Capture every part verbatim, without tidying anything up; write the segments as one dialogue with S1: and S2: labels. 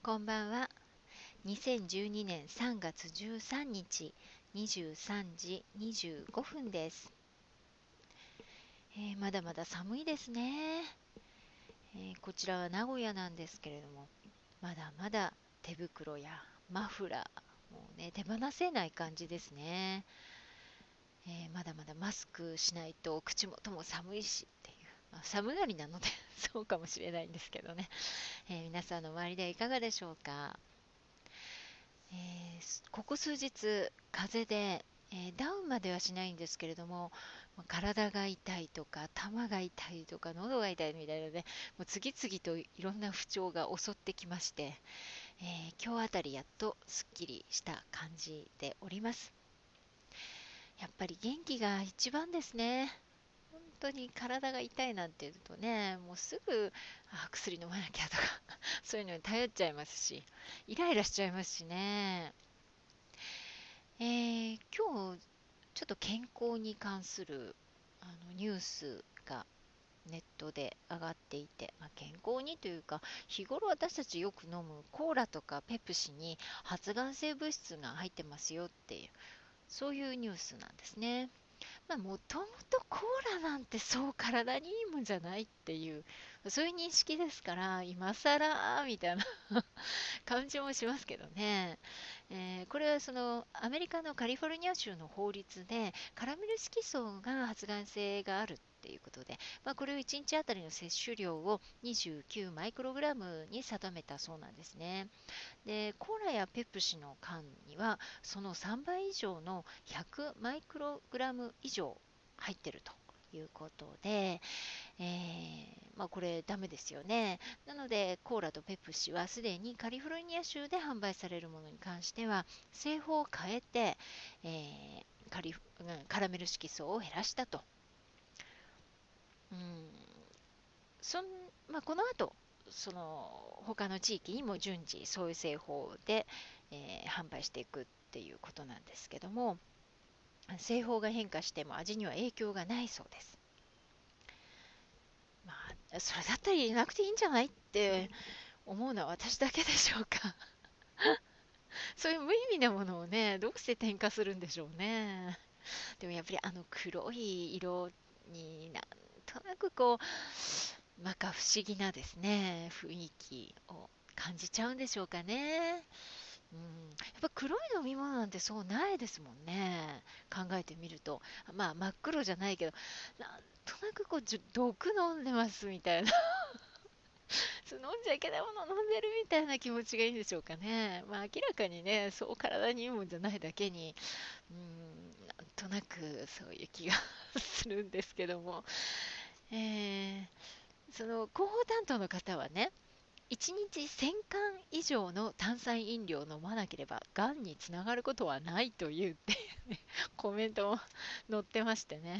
S1: こんばんは。にせんじゅうにねんさんがつじゅうさんにちにじゅうさんじにじゅうごふんです。えーまだまだ寒いですね。えーこちらは名古屋なんですけれども、まだまだ手袋やマフラー、もうね、手放せない感じですね。えーまだまだマスクしないと口元も寒いしっていう、まあ、寒がりなのでそうかもしれないんですけどね。えー皆さんの周りではいかがでしょうか。えーここ数日、風邪で、えーダウンまではしないんですけれども、まあ体が痛いとか、頭が痛いとか、喉が痛いみたいなので、もう次々といろんな不調が襲ってきまして、えー今日あたりやっとすっきりした感じでおります。やっぱり元気が一番ですね。本当に体が痛いなんて言うとね、もうすぐあ薬飲まなきゃとかそういうのに頼っちゃいますし、イライラしちゃいますしね。えー今日ちょっと健康に関するあのニュースがネットで上がっていて、まあ、健康にというか、日頃私たちよく飲むコーラとかペプシに発がん性物質が入ってますよっていう、そういうニュースなんですね。まあ、もともとコーラなんてそう体にいいもんじゃないっていう、そういう認識ですから、今更みたいな感じもしますけどね。えーこれはそのアメリカのカリフォルニア州の法律でカラメル色素が発がん性があるっていうことで、まあ、これをいちにちあたりの摂取量をにじゅうきゅうマイクログラムに定めたそうなんですね。で、コーラやペプシの缶にはそのさんばい以上のひゃくマイクログラム以上入ってるということで、えーまあ、これダメですよね。なので、コーラとペプシはすでにカリフォルニア州で販売されるものに関しては、製法を変えて、えーカリフうんカラメル色素を減らしたと。うんそんまあ、この後、その他の地域にも順次そういう製法で、えー販売していくっていうことなんですけども、製法が変化しても味には影響がないそうです。まあ、それだったら入れなくていいんじゃないって思うのは私だけでしょうか。そういう無意味なものをね、どうして添加するんでしょうね。でもやっぱりあの黒い色になんとなくこう、まか不思議なですね、雰囲気を感じちゃうんでしょうかね。うん、やっぱ黒い飲み物なんてそうないですもんね。考えてみると。まあ真っ黒じゃないけど、なんとなくこう、じゅ毒飲んでますみたいな。そう飲んじゃいけないものを飲んでるみたいな気持ちがいいんでしょうかね。まあ明らかにね、そう体にいいもんじゃないだけに、うん、なんとなくそういう気がするんですけども、えーその広報担当の方はね、いちにちせんかん以上の炭酸飲料を飲まなければ、がんにつながることはないというっていうね、コメントも載ってましてね。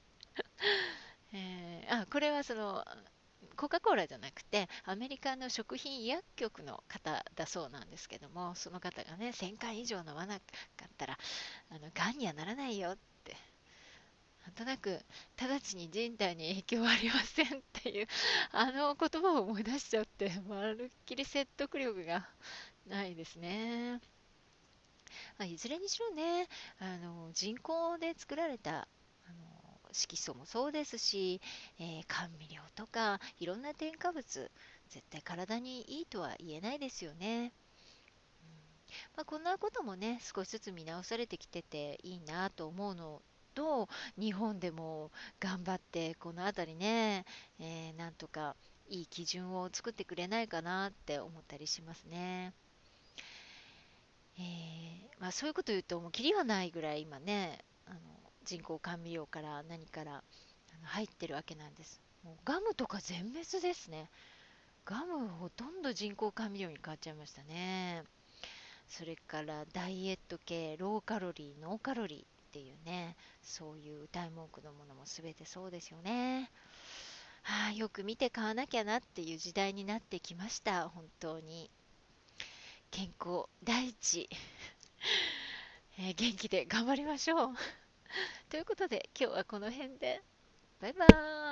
S1: えーあ、これはその、コカ・コーラじゃなくて、アメリカの食品医薬局の方だそうなんですけども、その方がね、せんかい以上飲まなかったら、あの、がんにはならないよって、なんとなく、直ちに人体に影響はありませんっていう、あの言葉を思い出しちゃって、まるっきり説得力がないですね。まあ、いずれにしろね、あの人工で作られたあの色素もそうですし、えー甘味料とかいろんな添加物、絶対体にいいとは言えないですよね。まあ、こんなこともね、少しずつ見直されてきてていいなと思うのと、日本でも頑張ってこのあたりね、えーなんとかいい基準を作ってくれないかなって思ったりしますね。えーまあ、そういうこと言うと、もうキリがないぐらい今ね、あの人工甘味料から何からあの入ってるわけなんです。もうガムとか全滅ですね。ガムほとんど人工甘味料に変わっちゃいましたね。それからダイエット系、ローカロリー、ノーカロリーっていうね、そういう歌い文句のものも全てそうですよね。はあ、よく見て買わなきゃなっていう時代になってきました。本当に。健康第一。えー元気で頑張りましょう。ということで今日はこの辺でバイバーイ。